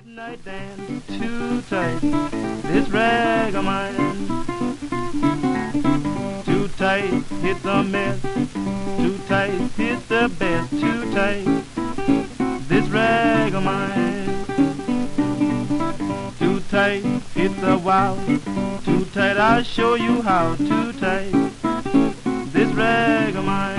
Midnight dance, too tight, this rag of mine. Too tight, hit the mess. Too tight, hit the best. Too tight, this rag of mine. Too tight, hit the wow. Too tight, I'll show you how. Too tight, this rag of mine.